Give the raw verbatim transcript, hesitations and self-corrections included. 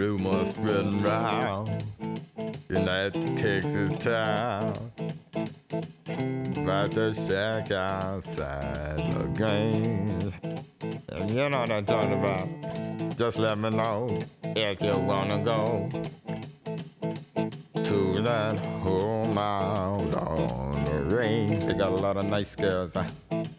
rumors spreading round in that Texas town about the shack outside the game. And you know what I'm talking about. Just let me know if you wanna go to that home out on the range. They got a lot of nice girls. Huh?